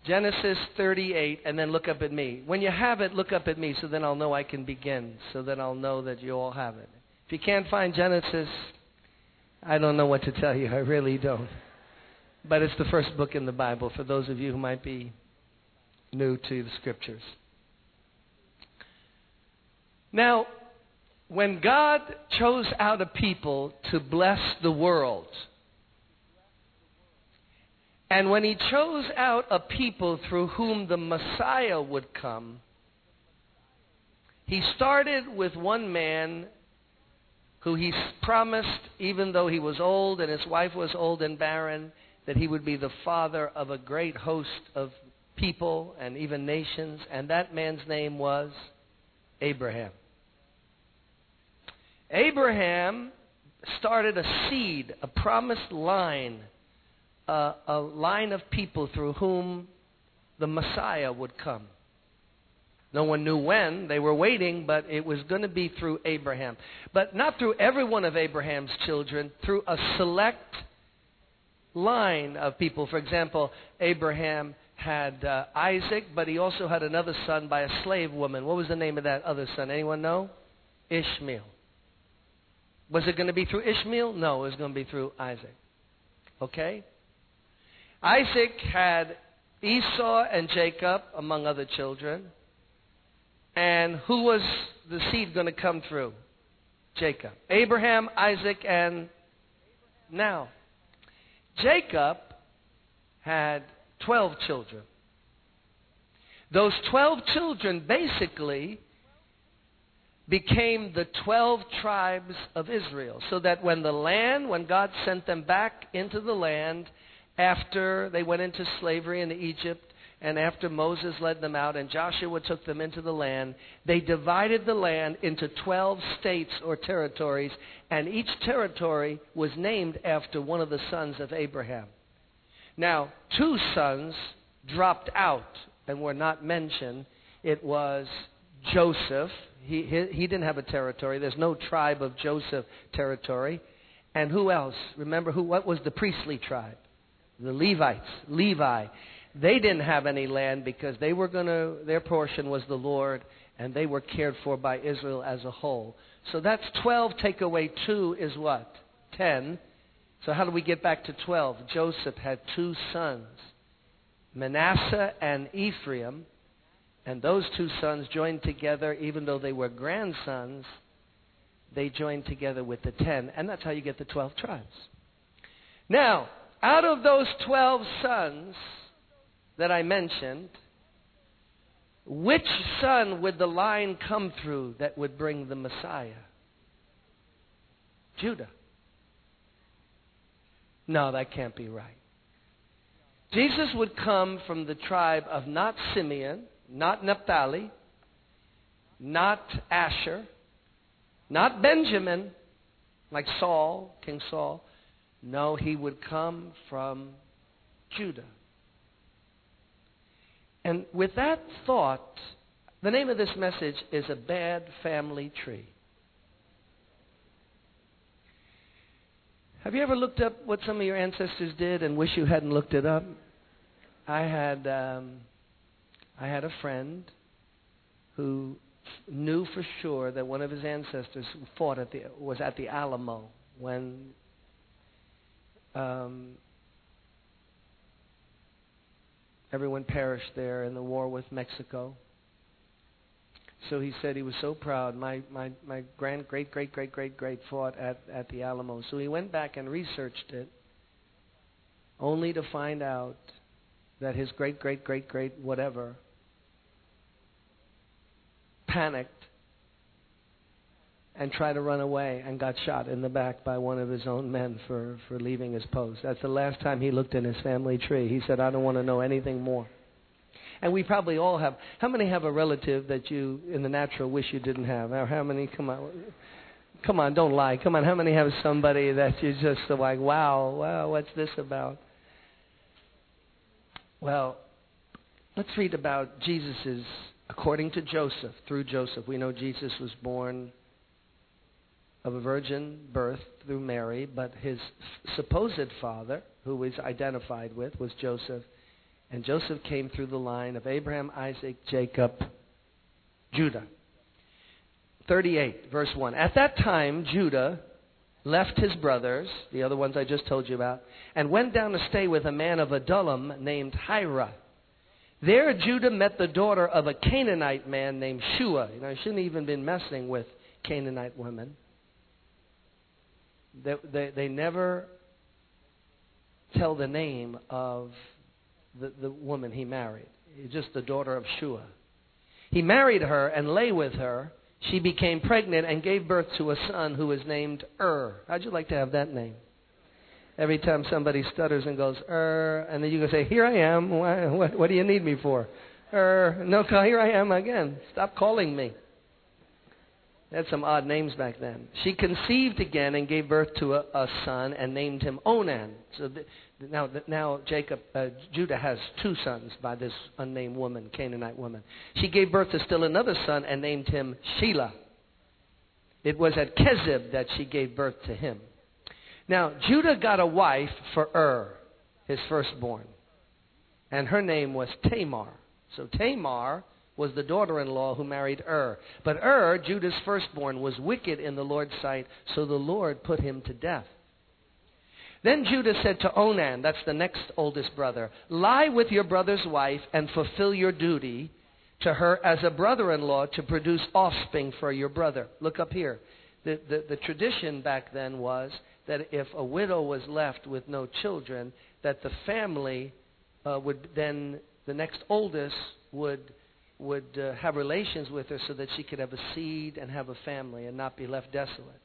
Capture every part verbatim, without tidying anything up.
Genesis thirty-eight, and then look up at me. When you have it, look up at me, so then I'll know I can begin, so that I'll know that you all have it. If you can't find Genesis, I don't know what to tell you. I really don't. But it's the first book in the Bible for those of you who might be new to the Scriptures. Now, when God chose out a people to bless the world, and when He chose out a people through whom the Messiah would come, He started with one man who He promised, even though he was old and his wife was old and barren, that he would be the father of a great host of people and even nations, and that man's name was Abraham. Abraham started a seed, a promised line, uh, a line of people through whom the Messiah would come. No one knew when. They were waiting, but it was going to be through Abraham. But not through every one of Abraham's children, through a select line of people. For example, Abraham had uh, Isaac, but he also had another son by a slave woman. What was the name of that other son? Anyone know? Ishmael. Was it going to be through Ishmael? No, it was going to be through Isaac. Okay? Isaac had Esau and Jacob, among other children. And who was the seed going to come through? Jacob. Abraham, Isaac, and now. Jacob had twelve children. Those twelve children basically became the twelve tribes of Israel. So that when the land, when God sent them back into the land after they went into slavery in Egypt, and after Moses led them out and Joshua took them into the land, they divided the land into twelve states or territories, and each territory was named after one of the sons of Abraham. Now, two sons dropped out and were not mentioned. It was Joseph. He, he, he didn't have a territory. There's no tribe of Joseph territory. And who else? Remember who? What was the priestly tribe? The Levites. Levi. They didn't have any land because they were going to, their portion was the Lord, and they were cared for by Israel as a whole. So that's twelve, take away two is what? ten. So how do we get back to twelve? Joseph had two sons, Manasseh and Ephraim, and those two sons joined together, even though they were grandsons, they joined together with the ten, and that's how you get the twelve tribes. Now, out of those twelve sons that I mentioned, which son would the line come through that would bring the Messiah? Judah. No, that can't be right. Jesus would come from the tribe of not Simeon, not Naphtali, not Asher, not Benjamin, like Saul, King Saul. No, he would come from Judah. And with that thought, the name of this message is A Bad Family Tree. Have you ever looked up what some of your ancestors did and wish you hadn't looked it up? I had um, I had a friend who knew for sure that one of his ancestors fought at the was at the Alamo when um, everyone perished there in the war with Mexico. So he said he was so proud. My my my grand great great great great great fought at at the Alamo. So he went back and researched it, only to find out that his great great great great whatever panicked and tried to run away and got shot in the back by one of his own men for, for leaving his post. That's the last time he looked in his family tree. He said, I don't want to know anything more. And we probably all have. How many have a relative that you, in the natural, wish you didn't have? Or how many, come on, come on, don't lie. Come on, how many have somebody that you just like, wow, wow, what's this about? Well, let's read about Jesus's, according to Joseph, through Joseph. We know Jesus was born of a virgin birth through Mary, but his supposed father, who was identified with, was Joseph. And Joseph came through the line of Abraham, Isaac, Jacob, Judah. thirty-eight, verse one. At that time, Judah left his brothers, the other ones I just told you about, and went down to stay with a man of Adullam named Hira. There Judah met the daughter of a Canaanite man named Shua. You know, he shouldn't have even been messing with Canaanite women. They, they, they never tell the name of the, the woman he married. It's just the daughter of Shua. He married her and lay with her. She became pregnant and gave birth to a son who was named Ur. How'd you like to have that name? Every time somebody stutters and goes, Ur, and then you can say, here I am. What, what, what do you need me for? Ur, no, here I am again. Stop calling me. They had some odd names back then. She conceived again and gave birth to a, a son and named him Onan. So the, now, now Jacob, uh, Judah has two sons by this unnamed woman, Canaanite woman. She gave birth to still another son and named him Shelah. It was at Kezib that she gave birth to him. Now, Judah got a wife for Ur, his firstborn, and her name was Tamar. So Tamar was the daughter-in-law who married Ur. But Ur, Judah's firstborn, was wicked in the Lord's sight, so the Lord put him to death. Then Judah said to Onan, that's the next oldest brother, lie with your brother's wife and fulfill your duty to her as a brother-in-law to produce offspring for your brother. Look up here. The, the, the tradition back then was that if a widow was left with no children, that the family uh, would then, the next oldest would would uh, have relations with her so that she could have a seed and have a family and not be left desolate.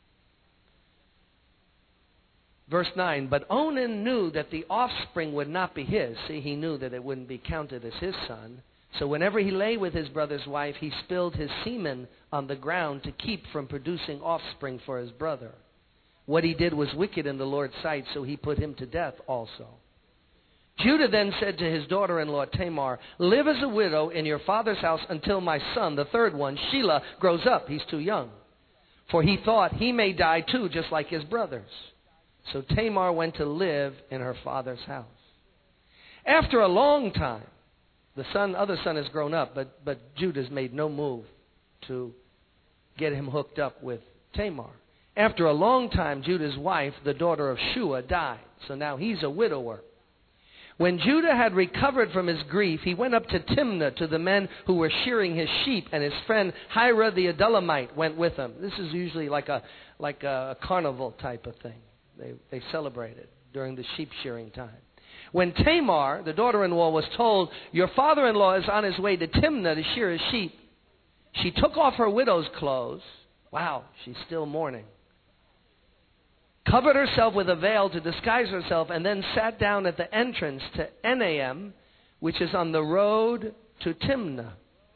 Verse nine, but Onan knew that the offspring would not be his. See, he knew that it wouldn't be counted as his son. So whenever he lay with his brother's wife, he spilled his semen on the ground to keep from producing offspring for his brother. What he did was wicked in the Lord's sight, so he put him to death also. Judah then said to his daughter-in-law Tamar, live as a widow in your father's house until my son, the third one, Shelah, grows up. He's too young. For he thought he may die too, just like his brothers. So Tamar went to live in her father's house. After a long time, the son, other son has grown up, but, but Judah's made no move to get him hooked up with Tamar. After a long time, Judah's wife, the daughter of Shua, died. So now he's a widower. When Judah had recovered from his grief, he went up to Timnah to the men who were shearing his sheep, and his friend Hira the Adullamite went with him. This is usually like a like a carnival type of thing. They they celebrated during the sheep shearing time. When Tamar, the daughter-in-law, was told, your father-in-law is on his way to Timnah to shear his sheep, she took off her widow's clothes. Wow, she's still mourning. Covered herself with a veil to disguise herself, and then sat down at the entrance to Enaim, which is on the road to Timnah.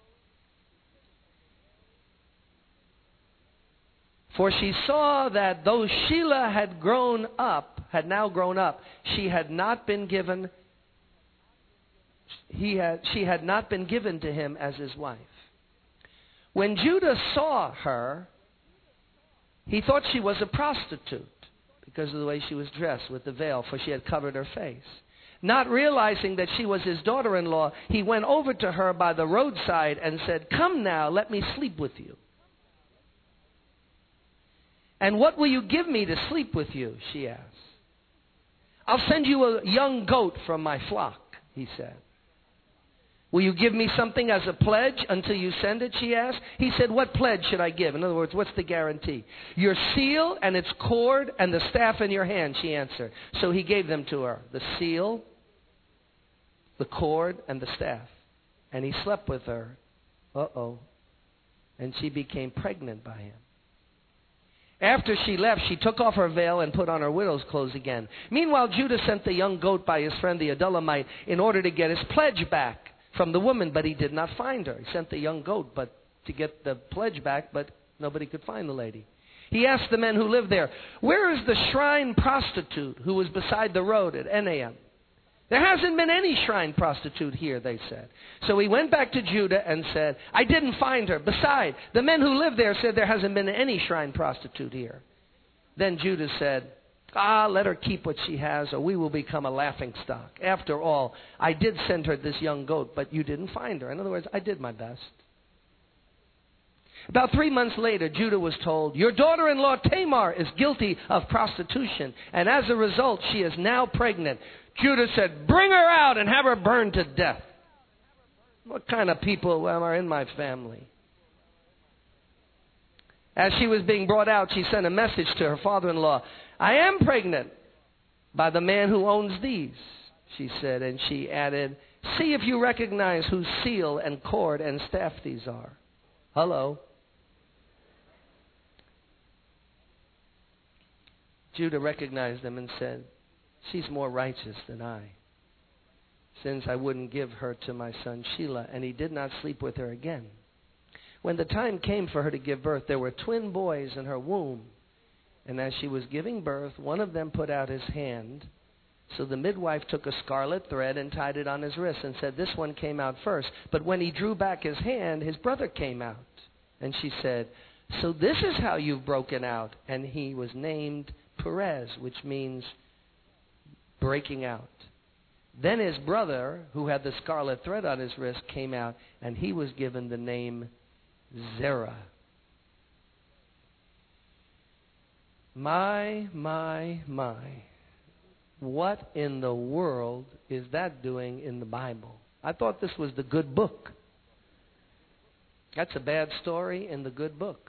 For she saw that though Shelah had grown up, had now grown up, she had not been given, he had, she had not been given to him as his wife. When Judah saw her, he thought she was a prostitute, because of the way she was dressed with the veil, for she had covered her face. Not realizing that she was his daughter-in-law, he went over to her by the roadside and said, come now, let me sleep with you. And what will you give me to sleep with you? She asked. I'll send you a young goat from my flock, he said. Will you give me something as a pledge until you send it, she asked. He said, what pledge should I give? In other words, what's the guarantee? Your seal and its cord and the staff in your hand, she answered. So he gave them to her, the seal, the cord, and the staff. And he slept with her. Uh-oh. And she became pregnant by him. After she left, she took off her veil and put on her widow's clothes again. Meanwhile, Judah sent the young goat by his friend the Adullamite in order to get his pledge back from the woman, but he did not find her. He sent the young goat but to get the pledge back, but nobody could find the lady. He asked the men who lived there, where is the shrine prostitute who was beside the road at Enaim? There hasn't been any shrine prostitute here, they said. So he went back to Judah and said, I didn't find her. Besides, the men who live there said there hasn't been any shrine prostitute here. Then Judah said, Ah, let her keep what she has, or we will become a laughingstock. After all, I did send her this young goat, but you didn't find her. In other words, I did my best. About three months later, Judah was told, your daughter-in-law Tamar is guilty of prostitution, and as a result, she is now pregnant. Judah said, bring her out and have her burned to death. What kind of people are in my family? As she was being brought out, she sent a message to her father-in-law. I am pregnant by the man who owns these, she said, and she added, see if you recognize whose seal and cord and staff these are. Hello. Judah recognized them and said, she's more righteous than I, since I wouldn't give her to my son Shelah, and he did not sleep with her again. When the time came for her to give birth, there were twin boys in her womb. And as she was giving birth, one of them put out his hand. So the midwife took a scarlet thread and tied it on his wrist and said, this one came out first. But when he drew back his hand, his brother came out. And she said, so this is how you've broken out. And he was named Perez, which means breaking out. Then his brother, who had the scarlet thread on his wrist, came out, and he was given the name Zerah. My, my, my. What in the world is that doing in the Bible? I thought this was the good book. That's a bad story in the good book.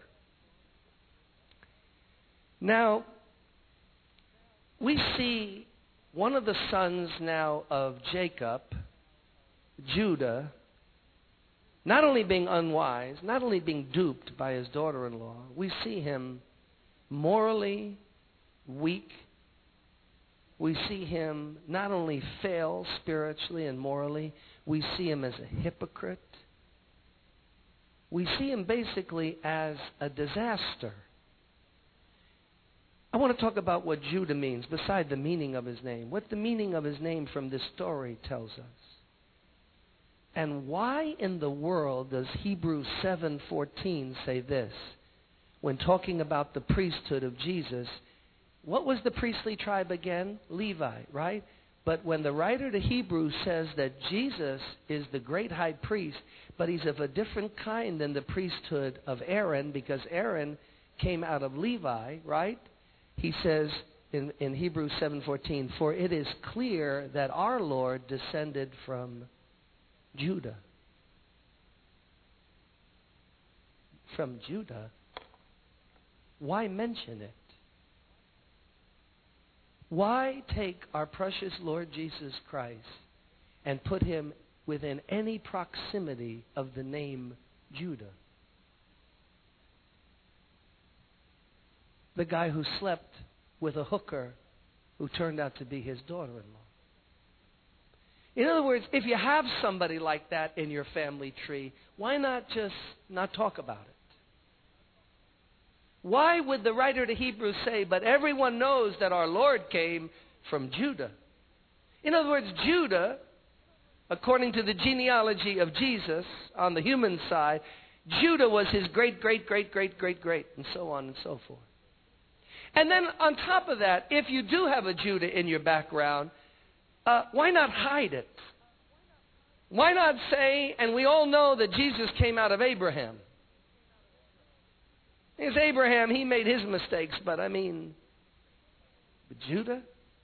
Now, we see one of the sons now of Jacob, Judah, not only being unwise, not only being duped by his daughter-in-law, we see him morally weak. We see him not only fail spiritually and morally, we see him as a hypocrite. We see him basically as a disaster. I want to talk about what Judah means, beside the meaning of his name. What the meaning of his name from this story tells us. And why in the world does Hebrews seven fourteen say this? When talking about the priesthood of Jesus, what was the priestly tribe again? Levi, right? But when the writer to Hebrews says that Jesus is the great high priest, but he's of a different kind than the priesthood of Aaron, because Aaron came out of Levi, right? He says in, in Hebrews seven fourteen, for it is clear that our Lord descended from Judah. From Judah? Why mention it? Why take our precious Lord Jesus Christ and put him within any proximity of the name Judah? The guy who slept with a hooker who turned out to be his daughter-in-law. In other words, if you have somebody like that in your family tree, why not just not talk about it? Why would the writer to Hebrews say, but everyone knows that our Lord came from Judah? In other words, Judah, according to the genealogy of Jesus on the human side, Judah was his great, great, great, great, great, great, and so on and so forth. And then on top of that, if you do have a Judah in your background, uh, why not hide it? Why not say, and we all know that Jesus came out of Abraham. It's Abraham, he made his mistakes, but I mean, but Judah?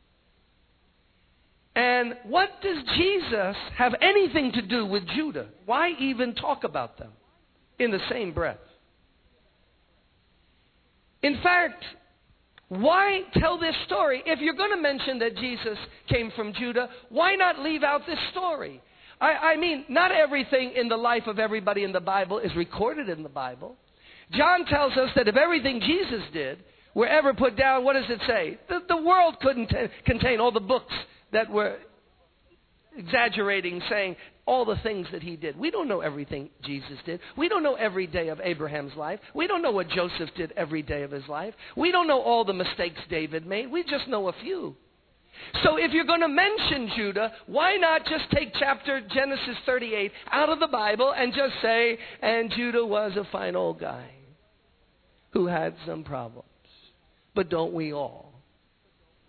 And what does Jesus have anything to do with Judah? Why even talk about them in the same breath? In fact, why tell this story? If you're going to mention that Jesus came from Judah, why not leave out this story? I, I mean, not everything in the life of everybody in the Bible is recorded in the Bible. John tells us that if everything Jesus did were ever put down, what does it say? The, the world couldn't t- contain all the books that were exaggerating, saying all the things that he did. We don't know everything Jesus did. We don't know every day of Abraham's life. We don't know what Joseph did every day of his life. We don't know all the mistakes David made. We just know a few. So if you're going to mention Judah, why not just take chapter Genesis thirty-eight out of the Bible and just say, and Judah was a fine old guy who had some problems. But don't we all?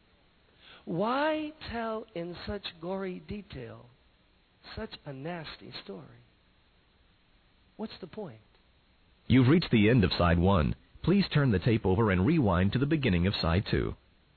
Why tell in such gory detail such a nasty story? What's the point? You've reached the end of side one. Please turn the tape over and rewind to the beginning of side two.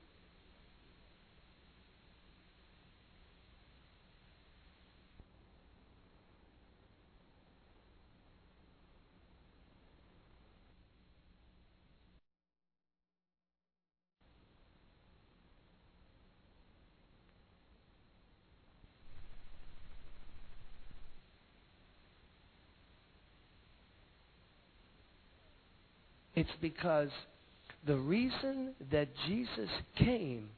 It's because the reason that Jesus came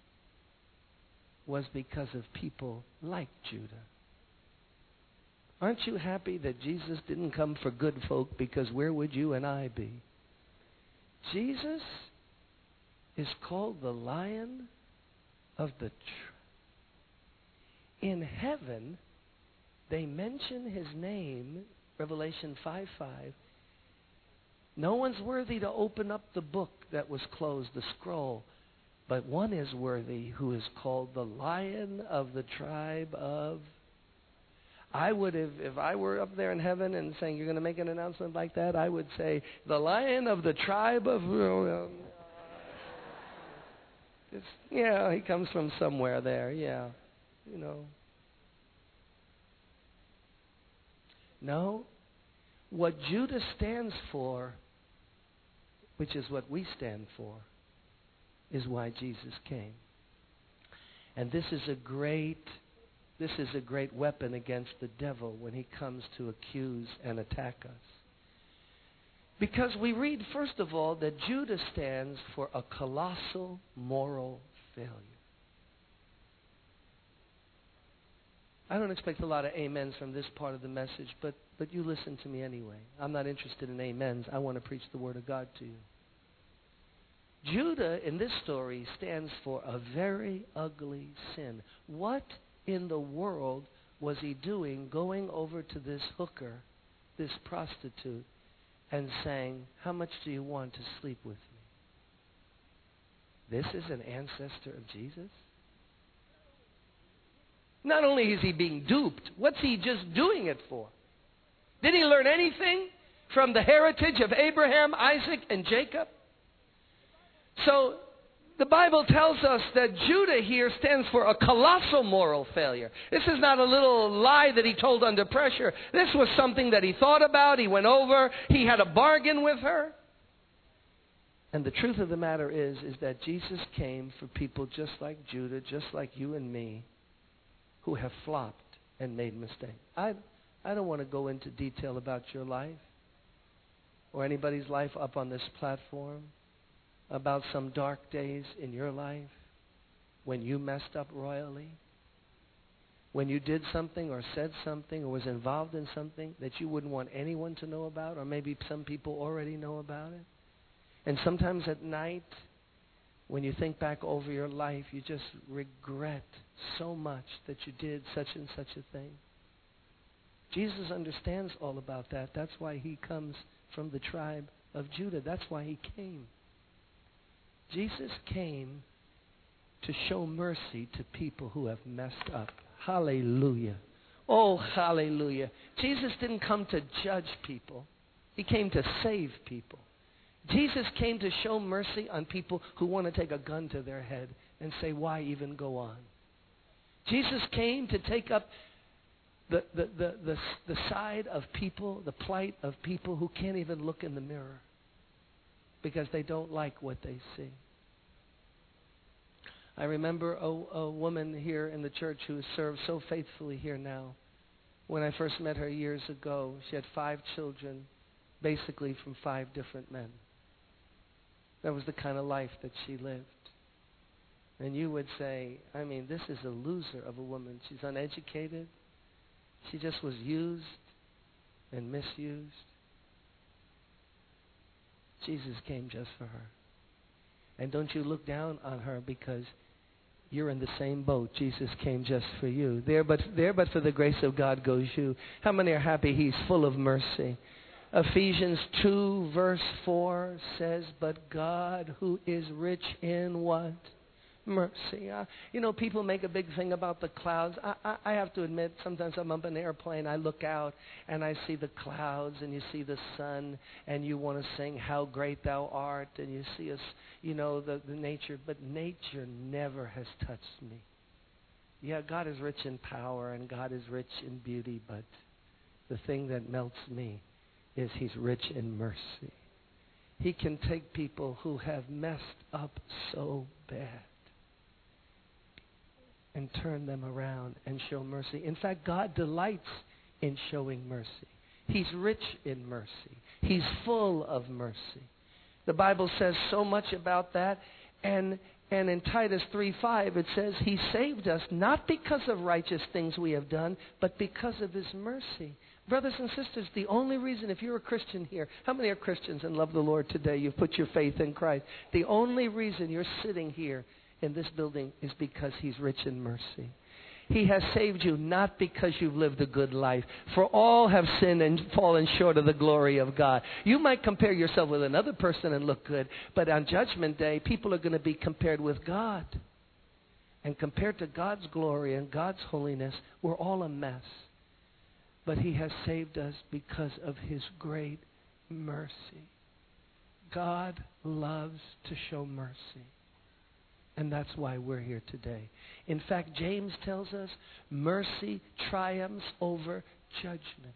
was because of people like Judah. Aren't you happy that Jesus didn't come for good folk, because where would you and I be? Jesus is called the Lion of the Tribe. In heaven, they mention his name, Revelation five five. No one's worthy to open up the book that was closed, the scroll, but one is worthy, who is called the Lion of the Tribe of. I would have, if I were up there in heaven and saying, you're going to make an announcement like that, I would say, the Lion of the Tribe of. It's, yeah, he comes from somewhere there, yeah, you know. No, what Judah stands for, which is what we stand for, is why Jesus came. And this is a great, this is a great weapon against the devil when he comes to accuse and attack us. Because we read, first of all, that Judah stands for a colossal moral failure. I don't expect a lot of amens from this part of the message, but, but you listen to me anyway. I'm not interested in amens. I want to preach the Word of God to you. Judah, in this story, stands for a very ugly sin. What in the world was he doing going over to this hooker, this prostitute, and saying, how much do you want to sleep with me? This is an ancestor of Jesus? Not only is he being duped, what's he just doing it for? Did he learn anything from the heritage of Abraham, Isaac, and Jacob? So the Bible tells us that Judah here stands for a colossal moral failure. This is not a little lie that he told under pressure. This was something that he thought about. He went over. He had a bargain with her. And the truth of the matter is, is that Jesus came for people just like Judah, just like you and me, who have flopped and made mistakes. I, I don't want to go into detail about your life or anybody's life up on this platform, about some dark days in your life when you messed up royally, when you did something or said something or was involved in something that you wouldn't want anyone to know about, or maybe some people already know about it. And sometimes at night, when you think back over your life, you just regret so much that you did such and such a thing. Jesus understands all about that. That's why he comes from the tribe of Judah. That's why he came. Jesus came to show mercy to people who have messed up. Hallelujah. Oh, hallelujah. Jesus didn't come to judge people. He came to save people. Jesus came to show mercy on people who want to take a gun to their head and say, why even go on? Jesus came to take up the, the, the, the, the side of people, the plight of people who can't even look in the mirror because they don't like what they see. I remember a, a woman here in the church who has served so faithfully here now. When I first met her years ago, she had five children, basically from five different men. That was the kind of life that she lived. And you would say, I mean, this is a loser of a woman. She's uneducated. She just was used and misused. Jesus came just for her. And don't you look down on her because you're in the same boat. Jesus came just for you. There but, there but for the grace of God goes you. How many are happy he's full of mercy? Ephesians two verse four says, but God who is rich in what? mercy. Uh, you know, people make a big thing about the clouds. I, I, I have to admit, sometimes I'm up in an airplane, I look out and I see the clouds and you see the sun and you want to sing How Great Thou Art, and you see us, you know, the, the nature. But nature never has touched me. Yeah, God is rich in power and God is rich in beauty, but the thing that melts me is He's rich in mercy. He can take people who have messed up so bad and turn them around and show mercy. In fact, God delights in showing mercy. He's rich in mercy. He's full of mercy. The Bible says so much about that. And, and in Titus three five, it says, He saved us not because of righteous things we have done, but because of His mercy. Brothers and sisters, the only reason, if you're a Christian here, how many are Christians and love the Lord today? You've put your faith in Christ. The only reason you're sitting here in this building is because He's rich in mercy. He has saved you not because you've lived a good life. For all have sinned and fallen short of the glory of God. You might compare yourself with another person and look good, but on Judgment Day, people are going to be compared with God. And compared to God's glory and God's holiness, we're all a mess. But He has saved us because of His great mercy. God loves to show mercy. And that's why we're here today. In fact, James tells us mercy triumphs over judgment.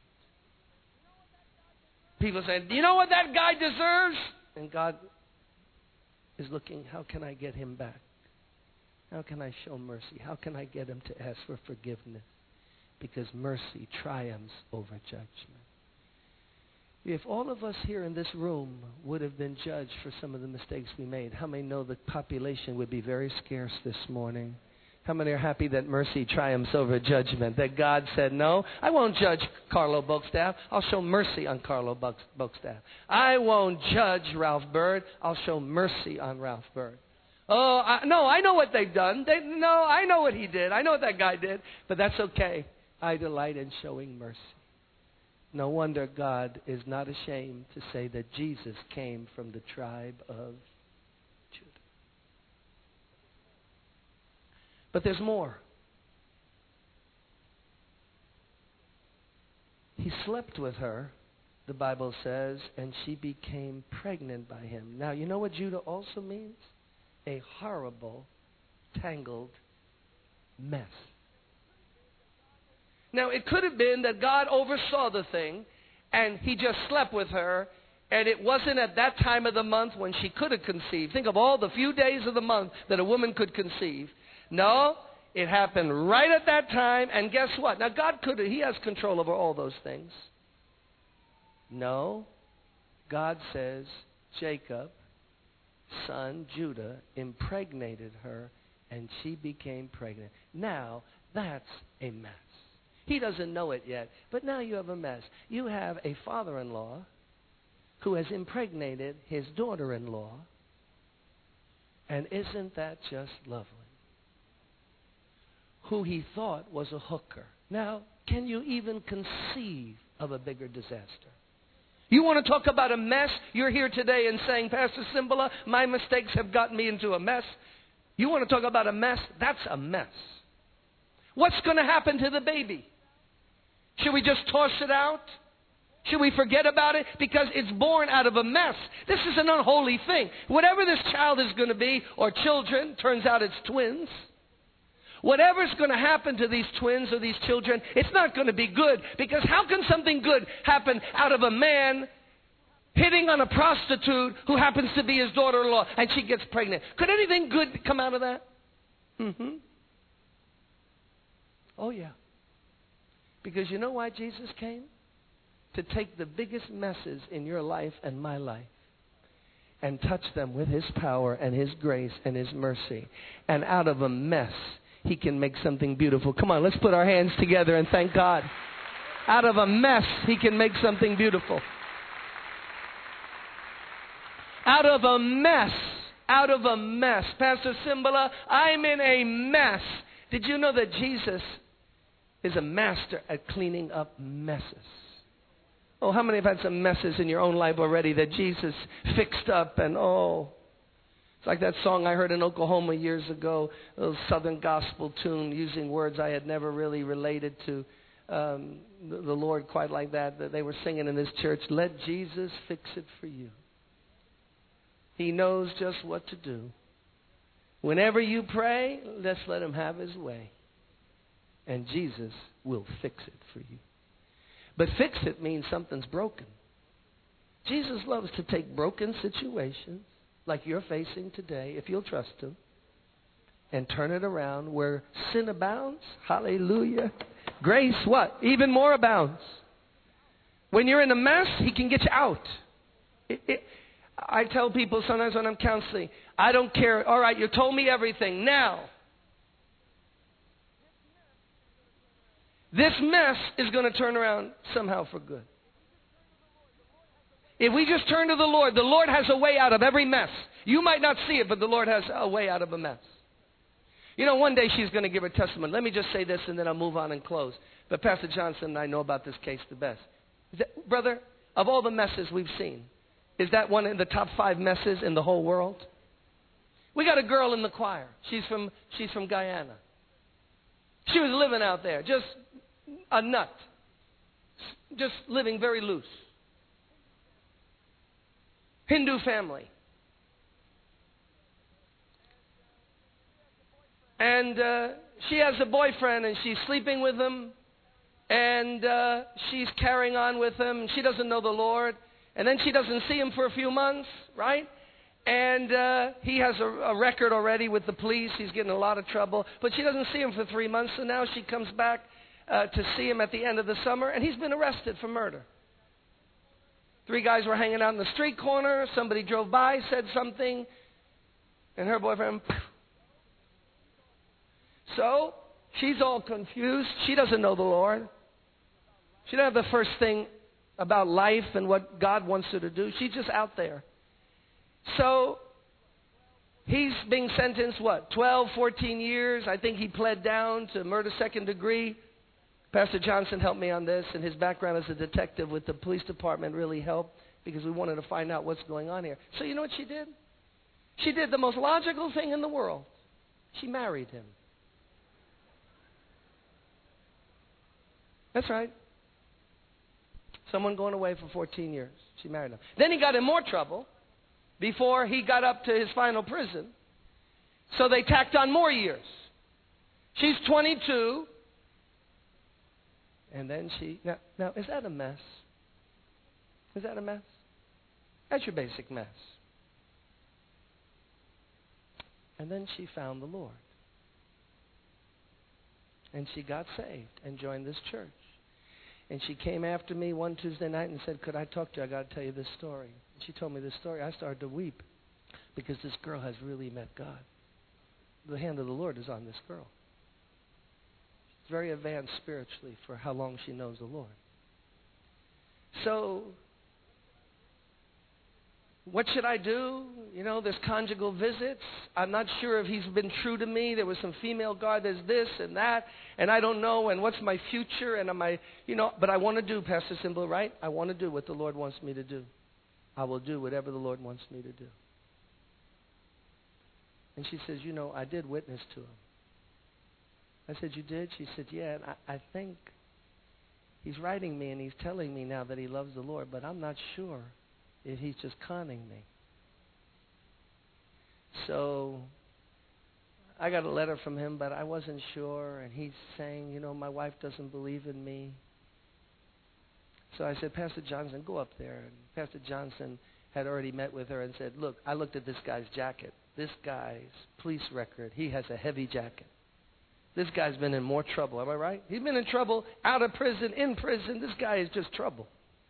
People say, do you know what that guy deserves? And God is looking, how can I get him back? How can I show mercy? How can I get him to ask for forgiveness? Because mercy triumphs over judgment. If all of us here in this room would have been judged for some of the mistakes we made, how many know the population would be very scarce this morning? How many are happy that mercy triumphs over judgment? That God said, no, I won't judge Carlo Bogstaff. I'll show mercy on Carlo Bogstaff. I won't judge Ralph Bird. I'll show mercy on Ralph Bird. Oh, I, no, I know what they've done. They, no, I know what he did. I know what that guy did. But that's okay. I delight in showing mercy. No wonder God is not ashamed to say that Jesus came from the tribe of Judah. But there's more. He slept with her, the Bible says, and she became pregnant by him. Now, you know what Judah also means? A horrible, tangled mess. Now, it could have been that God oversaw the thing, and He just slept with her, and it wasn't at that time of the month when she could have conceived. Think of all the few days of the month that a woman could conceive. No, it happened right at that time, and guess what? Now, God could have, He has control over all those things. No, God says Jacob, son Judah, impregnated her, and she became pregnant. Now, that's a mess. He doesn't know it yet, but now you have a mess. You have a father-in-law who has impregnated his daughter-in-law, and isn't that just lovely? Who he thought was a hooker. Now, can you even conceive of a bigger disaster? You want to talk about a mess? You're here today and saying, Pastor Cymbala, my mistakes have gotten me into a mess. You want to talk about a mess? That's a mess. What's going to happen to the baby? Should we just toss it out? Should we forget about it? Because it's born out of a mess. This is an unholy thing. Whatever this child is going to be, or children, turns out it's twins. Whatever's going to happen to these twins or these children, it's not going to be good. Because how can something good happen out of a man hitting on a prostitute who happens to be his daughter-in-law and she gets pregnant? Could anything good come out of that? Mm-hmm. Oh, yeah. Because you know why Jesus came? To take the biggest messes in your life and my life and touch them with His power and His grace and His mercy. And out of a mess, He can make something beautiful. Come on, let's put our hands together and thank God. Out of a mess, He can make something beautiful. Out of a mess, out of a mess. Pastor Cymbala, I'm in a mess. Did you know that Jesus is a master at cleaning up messes? Oh, how many have had some messes in your own life already that Jesus fixed up? And oh, It's like that song I heard in Oklahoma years ago, a little southern gospel tune using words I had never really related to um, the, the Lord quite like that, that they were singing in this church. Let Jesus fix it for you. He knows just what to do. Whenever you pray, let's let him have his way. And Jesus will fix it for you. But fix it means something's broken. Jesus loves to take broken situations like you're facing today, if you'll trust him, and turn it around where sin abounds. Hallelujah. Grace, what? Even more abounds. When you're in a mess, he can get you out. It, it, I tell people sometimes when I'm counseling, I don't care. All right, you told me everything. Now, this mess is going to turn around somehow for good. If we just turn to the Lord, the Lord has a way out of every mess. You might not see it, but the Lord has a way out of a mess. You know, one day she's going to give her testimony. Let me just say this and then I'll move on and close. But Pastor Johnson and I know about this case the best. Is that, brother, of all the messes we've seen, is that one in the top five messes in the whole world? We got a girl in the choir. She's from, she's from Guyana. She was living out there, just a nut, just living very loose. Hindu family. And uh, she has a boyfriend and she's sleeping with him. And uh, she's carrying on with him. She doesn't know the Lord. And then she doesn't see him for a few months, right? And uh, he has a, a record already with the police. He's getting in a lot of trouble. But she doesn't see him for three months. So now she comes back uh, to see him at the end of the summer. And he's been arrested for murder. Three guys were hanging out in the street corner. Somebody drove by, said something, and her boyfriend. So she's all confused. She doesn't know the Lord. She doesn't have the first thing about life and what God wants her to do. She's just out there. So he's being sentenced, what, twelve, fourteen years. I think he pled down to murder second degree. Pastor Johnson helped me on this, and his background as a detective with the police department really helped because we wanted to find out what's going on here. So you know what she did? She did the most logical thing in the world. She married him. That's right. Someone going away for fourteen years. She married him. Then he got in more trouble before he got up to his final prison. So they tacked on more years. She's twenty-two. And then she, now, now, is that a mess? Is that a mess? That's your basic mess. And then she found the Lord. And she got saved and joined this church. And she came after me one Tuesday night and said, could I talk to you? I got to tell you this story. And she told me this story. I started to weep because this girl has really met God. The hand of the Lord is on this girl. She's very advanced spiritually for how long she knows the Lord. So, what should I do? You know, there's conjugal visits. I'm not sure if he's been true to me. There was some female guard. There's this and that. And I don't know. And what's my future? And am I, you know, but I want to do, Pastor Symbol, right? I want to do what the Lord wants me to do. I will do whatever the Lord wants me to do. And she says, you know, I did witness to him. I said, you did? She said, yeah. And I, I think he's writing me and he's telling me now that he loves the Lord, but I'm not sure if he's just conning me. So I got a letter from him, but I wasn't sure. And he's saying, you know, my wife doesn't believe in me. So I said, Pastor Johnson, go up there. And Pastor Johnson had already met with her and said, look, I looked at this guy's jacket. This guy's police record, he has a heavy jacket. This guy's been in more trouble. Am I right? He's been in trouble, out of prison, in prison. This guy is just trouble.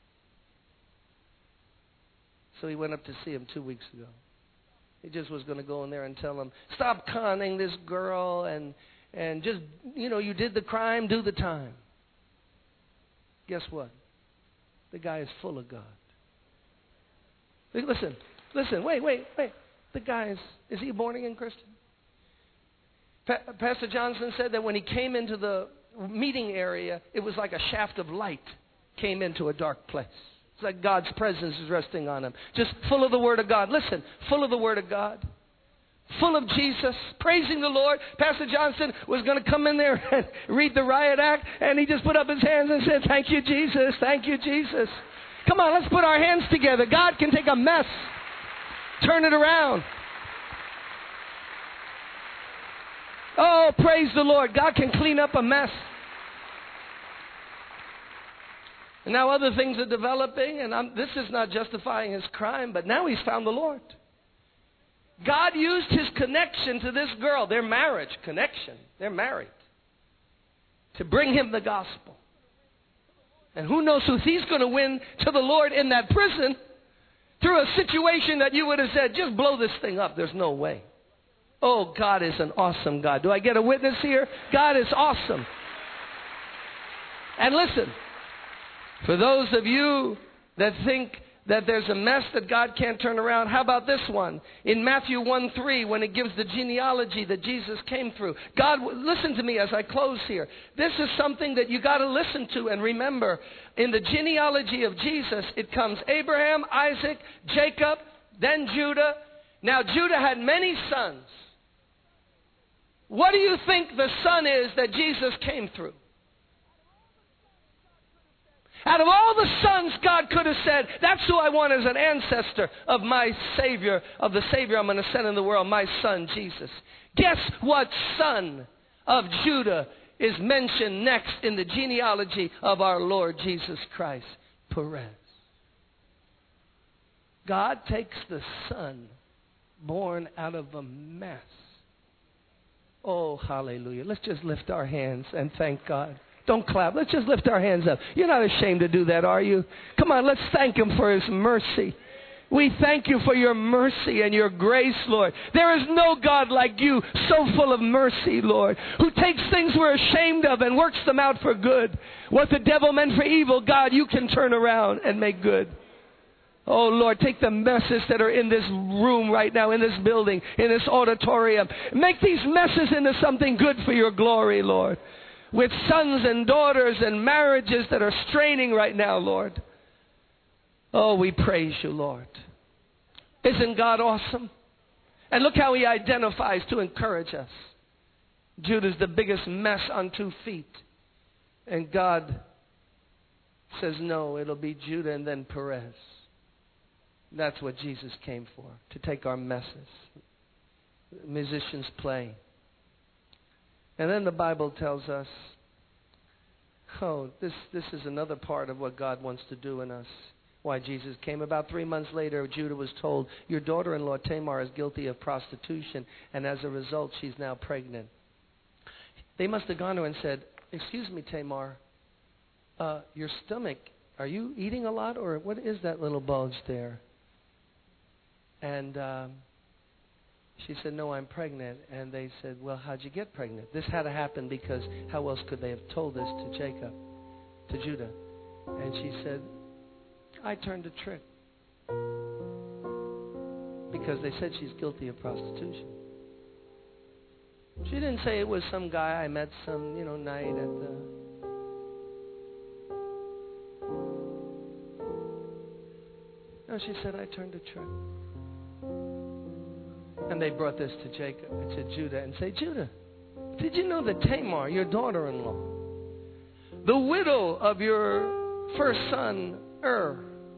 So he went up to see him two weeks ago. He just was going to go in there and tell him, stop conning this girl and and just, you know, you did the crime, do the time. Guess what? The guy is full of God. Listen, listen, wait, wait, wait. The guy is, is he a born-again Christian? Pa- Pastor Johnson said that when he came into the meeting area, it was like a shaft of light came into a dark place. It's like God's presence is resting on him. Just full of the Word of God. Listen, full of the Word of God. full of Jesus, praising the Lord. Pastor Johnson was going to come in there and read the riot act, and he just put up his hands and said, thank you, Jesus. Thank you, Jesus. Come on, let's put our hands together. God can take a mess, turn it around. Oh, praise the Lord. God can clean up a mess. And now other things are developing, and I'm, this is not justifying his crime, but now he's found the Lord. God used his connection to this girl, their marriage connection, they're married, to bring him the gospel. And who knows who he's going to win to the Lord in that prison through a situation that you would have said, just blow this thing up. There's no way. Oh, God is an awesome God. Do I get a witness here? God is awesome. And listen, for those of you that think that there's a mess that God can't turn around, how about this one? In Matthew one three, when it gives the genealogy that Jesus came through. God, listen to me as I close here. This is something that you got to listen to and remember. In the genealogy of Jesus, it comes Abraham, Isaac, Jacob, then Judah. Now, Judah had many sons. What do you think the son is that Jesus came through? Out of all the sons God could have said, that's who I want as an ancestor of my Savior, of the Savior I'm going to send in the world, my son Jesus. Guess what son of Judah is mentioned next in the genealogy of our Lord Jesus Christ? Perez. God takes the son born out of a mess. Oh, hallelujah. Let's just lift our hands and thank God. Don't clap. Let's just lift our hands up. You're not ashamed to do that, are you? Come on, let's thank him for his mercy. We thank you for your mercy and your grace, Lord. There is no God like you, so full of mercy, Lord, who takes things we're ashamed of and works them out for good. What the devil meant for evil, God, you can turn around and make good. Oh, Lord, take the messes that are in this room right now, in this building, in this auditorium. Make these messes into something good for your glory, Lord. With sons and daughters and marriages that are straining right now, Lord. Oh, we praise you, Lord. Isn't God awesome? And look how he identifies to encourage us. Judah's the biggest mess on two feet. And God says, no, it'll be Judah and then Perez. That's what Jesus came for, to take our messes. Musicians play. And then the Bible tells us, oh, this, this is another part of what God wants to do in us. Why Jesus came. About three months later, Judah was told, your daughter-in-law Tamar is guilty of prostitution, and as a result, she's now pregnant. They must have gone to her and said, excuse me, Tamar, uh, your stomach, are you eating a lot, or what is that little bulge there? And um, she said, no, I'm pregnant. And they said, well, how'd you get pregnant? This had to happen because how else could they have told this to Jacob, to Judah? And she said, I turned a trick. Because they said she's guilty of prostitution. She didn't say it was some guy I met some, you know, night at the... No, she said, I turned a trick. And they brought this to Jacob and to Judah and say, Judah, did you know that Tamar, your daughter-in-law, the widow of your first son, Ur,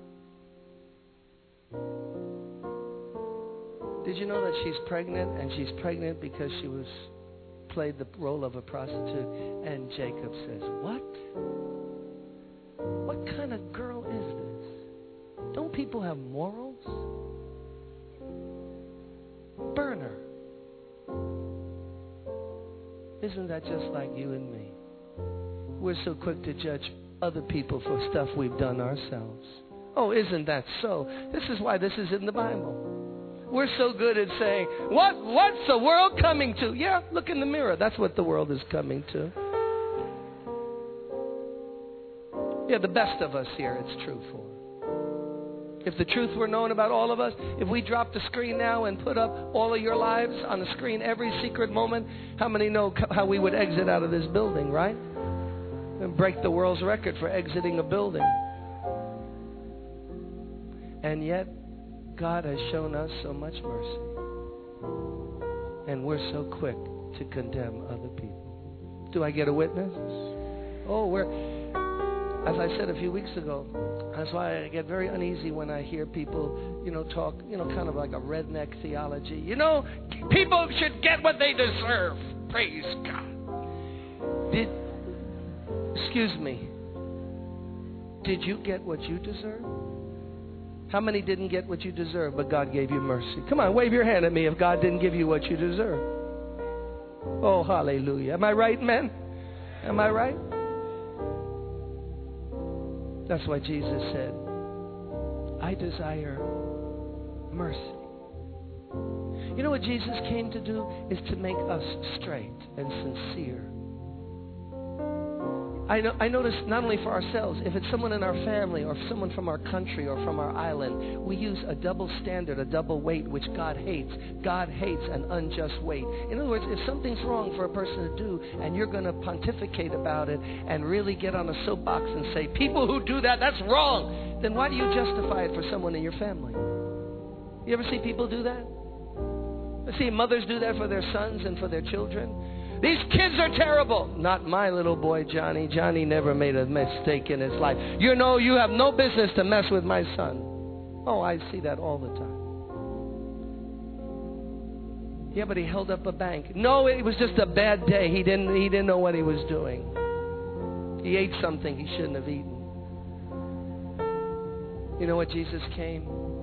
did you know that she's pregnant? And she's pregnant because she was played the role of a prostitute. And Jacob says, what? What kind of girl is this? Don't people have morals? Burn her. Isn't that just like you and me? We're so quick to judge other people for stuff we've done ourselves. Oh, isn't that so? This is why this is in the Bible. We're so good at saying, what, what's the world coming to? Yeah, look in the mirror. That's what the world is coming to. Yeah, the best of us here, it's true for. If the truth were known about all of us, if we dropped the screen now and put up all of your lives on the screen every secret moment, how many know how we would exit out of this building, right? And break the world's record for exiting a building. And yet, God has shown us so much mercy. And we're so quick to condemn other people. Do I get a witness? Oh, we're, as I said a few weeks ago, that's why I get very uneasy when I hear people, you know, talk, you know, kind of like a redneck theology. You know, people should get what they deserve. Praise God. Did, excuse me, did you get what you deserve? How many didn't get what you deserve, but God gave you mercy? Come on, wave your hand at me if God didn't give you what you deserve. Oh, hallelujah. Am I right, men? Am I right? That's why Jesus said, I desire mercy. You know what Jesus came to do? Is to make us straight and sincere. I, know, I notice not only for ourselves, if it's someone in our family or if someone from our country or from our island, we use a double standard, a double weight, which God hates. God hates an unjust weight. In other words, if something's wrong for a person to do and you're going to pontificate about it and really get on a soapbox and say, people who do that, that's wrong, then why do you justify it for someone in your family? You ever see people do that? I see mothers do that for their sons and for their children. These kids are terrible. Not my little boy, Johnny. Johnny never made a mistake in his life. You know, you have no business to mess with my son. Oh, I see that all the time. Yeah, but he held up a bank. No, it was just a bad day. He didn't, he didn't know what he was doing. He ate something he shouldn't have eaten. You know what Jesus came?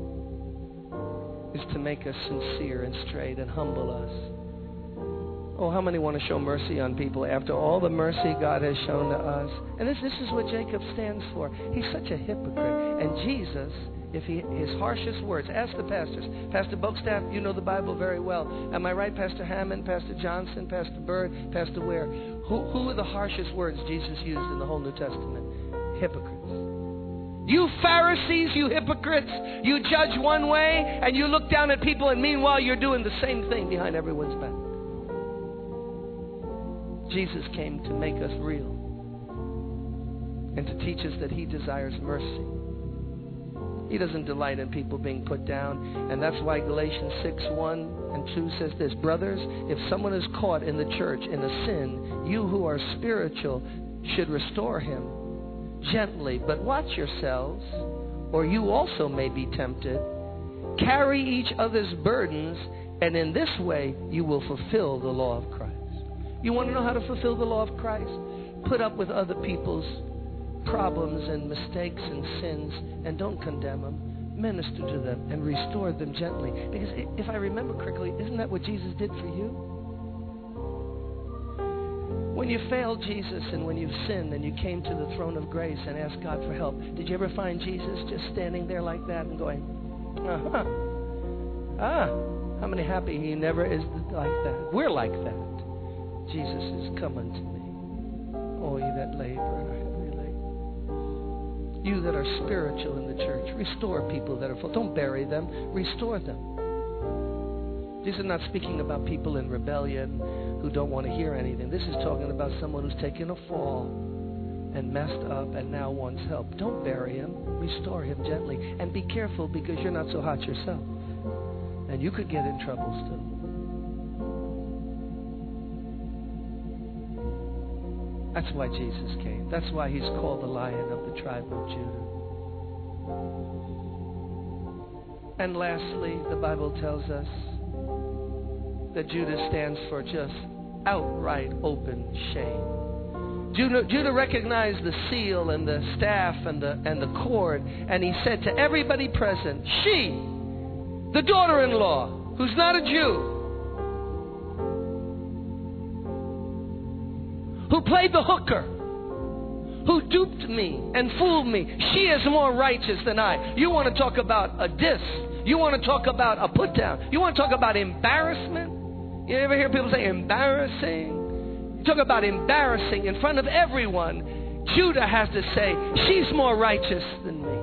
Is to make us sincere and straight and humble us. Oh, how many want to show mercy on people after all the mercy God has shown to us? And this, this is what Jacob stands for. He's such a hypocrite. And Jesus, if he, his harshest words, ask the pastors. Pastor Bokestaff, you know the Bible very well. Am I right, Pastor Hammond, Pastor Johnson, Pastor Bird, Pastor Ware? Who, who are the harshest words Jesus used in the whole New Testament? Hypocrites. You Pharisees, you hypocrites, you judge one way and you look down at people, and meanwhile you're doing the same thing behind everyone's back. Jesus came to make us real and to teach us that he desires mercy. He doesn't delight in people being put down, and that's why Galatians six, one and two says this, brothers, if someone is caught in the church in a sin, you who are spiritual should restore him gently, but watch yourselves, or you also may be tempted. Carry each other's burdens, and in this way you will fulfill the law of Christ. You want to know how to fulfill the law of Christ? Put up with other people's problems and mistakes and sins, and don't condemn them. Minister to them and restore them gently. Because if I remember correctly, isn't that what Jesus did for you? When you failed Jesus and when you've sinned and you came to the throne of grace and asked God for help, did you ever find Jesus just standing there like that and going, uh-huh, ah, how many happy he never is like that? We're like that. Jesus is coming to me. Oh, you that labor and are heavy laden. You that are spiritual in the church, restore people that are full. Don't bury them, restore them. These are not speaking about people in rebellion who don't want to hear anything. This is talking about someone who's taken a fall and messed up and now wants help. Don't bury him, restore him gently. And be careful, because you're not so hot yourself. And you could get in trouble still. That's why Jesus came. That's why he's called the Lion of the tribe of Judah. And lastly, the Bible tells us that Judah stands for just outright open shame. Judah, Judah recognized the seal and the staff and the, and the cord, and he said to everybody present, she, the daughter-in-law, who's not a Jew, who played the hooker, who duped me and fooled me, she is more righteous than I. You want to talk about a diss? You want to talk about a put down? You want to talk about embarrassment? You ever hear people say embarrassing? You talk about embarrassing in front of everyone. Judah has to say, she's more righteous than me.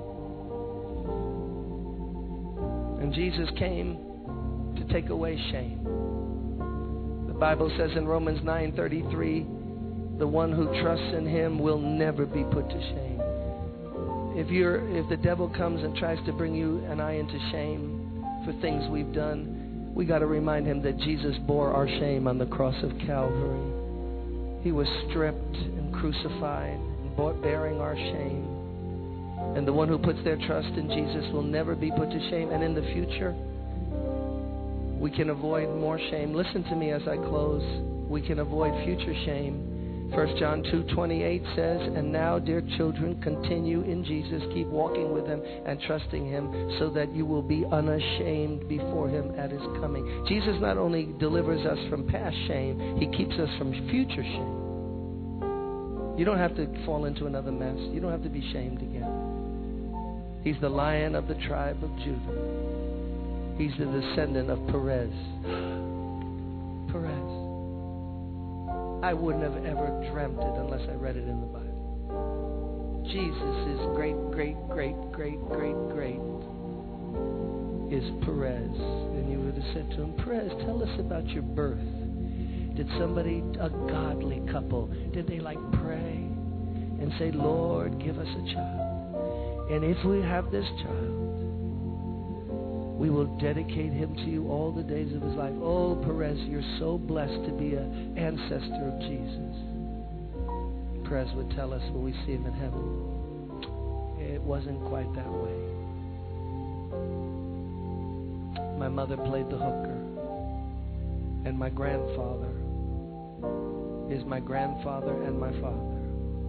And Jesus came to take away shame. The Bible says in Romans nine thirty-three, the one who trusts in him will never be put to shame. If you're, if the devil comes and tries to bring you and I into shame for things we've done, we got to remind him that Jesus bore our shame on the cross of Calvary. He was stripped and crucified and bought, bearing our shame. And the one who puts their trust in Jesus will never be put to shame. And in the future, we can avoid more shame. Listen to me as I close. We can avoid future shame. First John two twenty-eight says, and now, dear children, continue in Jesus. Keep walking with him and trusting him so that you will be unashamed before him at his coming. Jesus not only delivers us from past shame, he keeps us from future shame. You don't have to fall into another mess. You don't have to be shamed again. He's the Lion of the tribe of Judah. He's the descendant of Perez. Perez. I wouldn't have ever dreamt it unless I read it in the Bible. Jesus' great, great, great, great, great, great is Perez. And you would have said to him, Perez, tell us about your birth. Did somebody, a godly couple, did they like pray and say, Lord, give us a child? And if we have this child, we will dedicate him to you all the days of his life. Oh, Perez, you're so blessed to be an ancestor of Jesus. Perez would tell us when we see him in heaven, it wasn't quite that way. My mother played the hooker, and my grandfather is my grandfather and my father.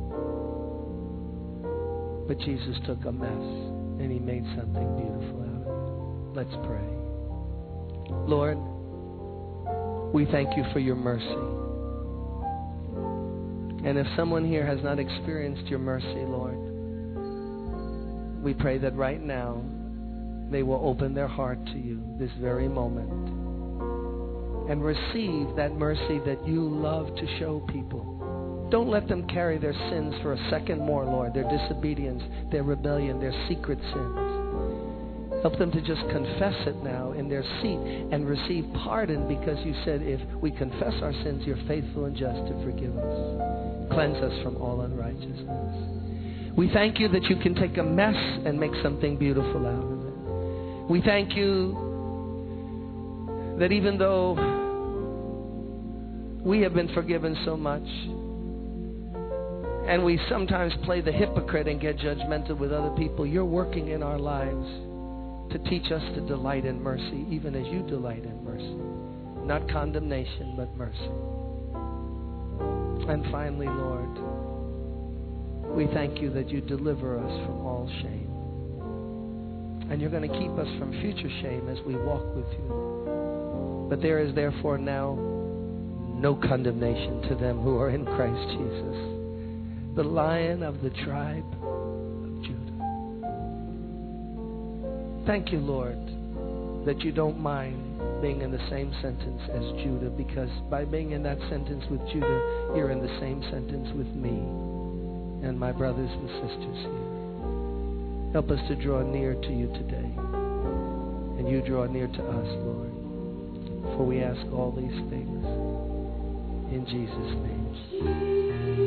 But Jesus took a mess, and he made something beautiful out of it. Let's pray. Lord, we thank you for your mercy. And if someone here has not experienced your mercy, Lord, we pray that right now they will open their heart to you this very moment and receive that mercy that you love to show people. Don't let them carry their sins for a second more, Lord, their disobedience, their rebellion, their secret sins. Help them to just confess it now in their seat and receive pardon, because you said if we confess our sins, you're faithful and just to forgive us. Cleanse us from all unrighteousness. We thank you that you can take a mess and make something beautiful out of it. We thank you that even though we have been forgiven so much, and we sometimes play the hypocrite and get judgmental with other people, you're working in our lives to teach us to delight in mercy, even as you delight in mercy. Not condemnation, but mercy. And finally, Lord, we thank you that you deliver us from all shame. And you're going to keep us from future shame as we walk with you. But there is therefore now no condemnation to them who are in Christ Jesus, the Lion of the tribe of Judah. Thank you, Lord, that you don't mind being in the same sentence as Judah, because by being in that sentence with Judah, you're in the same sentence with me and my brothers and sisters here. Help us to draw near to you today, and you draw near to us, Lord. For we ask all these things in Jesus' name.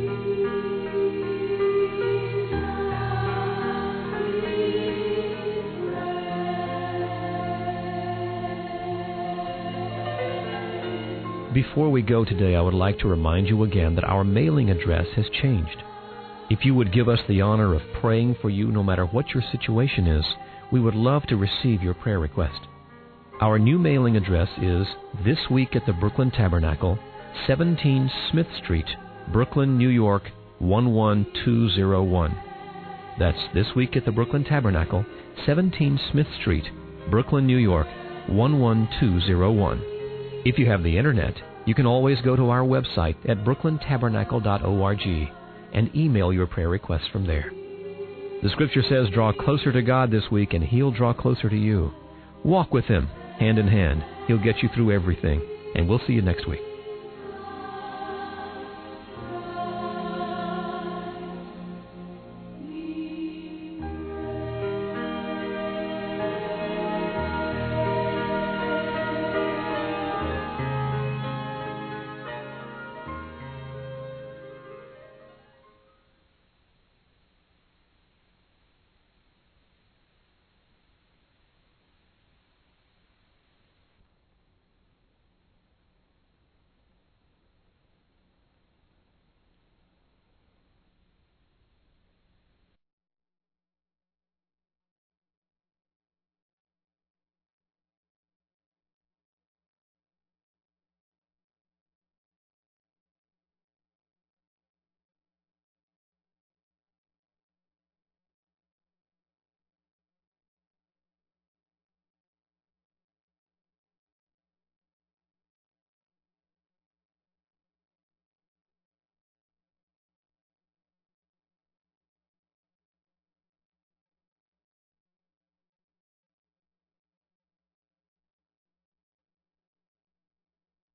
Before we go today, I would like to remind you again that our mailing address has changed. If you would give us the honor of praying for you no matter what your situation is, we would love to receive your prayer request. Our new mailing address is This Week at the Brooklyn Tabernacle, seventeen Smith Street, Brooklyn, New York, one one two zero one. That's This Week at the Brooklyn Tabernacle, seventeen Smith Street, Brooklyn, New York, one one two zero one. If you have the internet, you can always go to our website at brooklyn tabernacle dot org and email your prayer requests from there. The Scripture says, draw closer to God this week and He'll draw closer to you. Walk with Him, hand in hand. He'll get you through everything, and we'll see you next week.